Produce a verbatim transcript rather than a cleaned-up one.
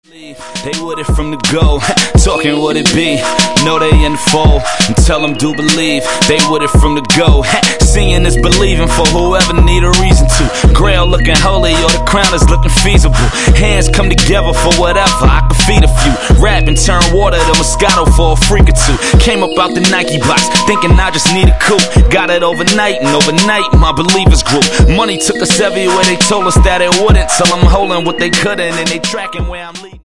They with it from the go, talking what it be. Know they in the fold, and tell them do believe. They with it from the go, seeing is believing for whoever need a reason to. Grail looking holy or the crown is looking feasible. Hands come together for whatever, I can feed a few. Rap and turn water to Moscato for a freak or two. Came up out the Nike box, thinking I just need a coupe. Got it overnight, and overnight my believers grew. Money took us everywhere, they told us that it wouldn't. Till I'm holding what they couldn't, and they tracking where I'm leading.